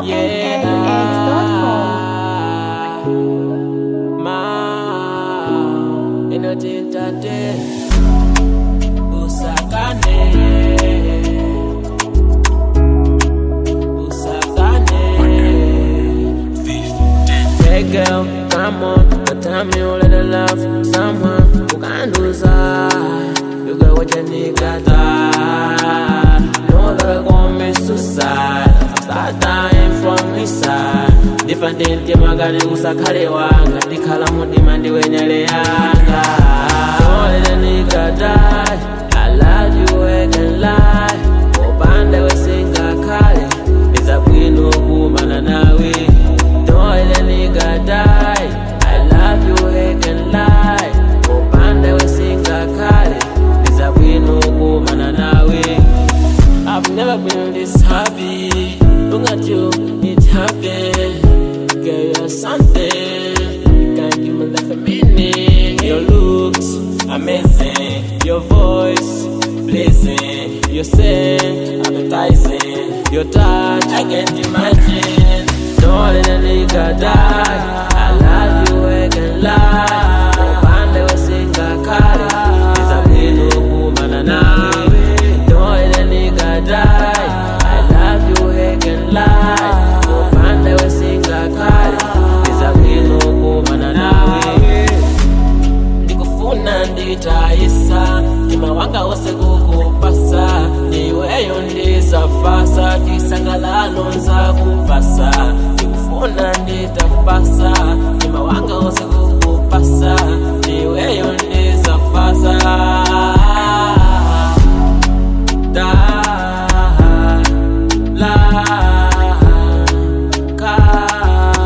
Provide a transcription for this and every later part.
UNAUX.com. Ma, inotintate usakane. Hey girl, come on, tell me all of the love. Someone who can do that. You got what you need, got that. No other gon' miss suicide. Start dying from inside. Different things, magari usakale wanga. Dikala mudima ndiwe nyele yanga. All of the nigga die. I love you, I can lie. Obande we singa kale. It's a queen of woman and nawe. Don't let a nigga die. I love you, I can lie. Obande we singa kale. It's a queen of woman and nawe. I've never been this happy. Look at you, it happened. Girl, you're something. You can't give me life a meaning. Your looks amazing. Your voice blazing. Your scent appetizing. Your touch I can't imagine. Don't let a nigga die. I love you, I can lie. Obande we singa kale. It's a queen of woman and nawe. Don't let a nigga die. I love you, I can lie. Obande we singa kale. It's a queen of woman and nawe. Ndikufuna nditayisa. Tima wanga wose kukupasa. Niweyo ndisafasa. Tisangalalo nza kupasa. Ndikufuna nditafasa. Tima wanga wose kukupasa. Niweyo ndisafasa.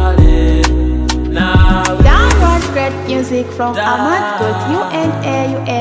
Kale. Now Download great music from ahmad.unaux.com.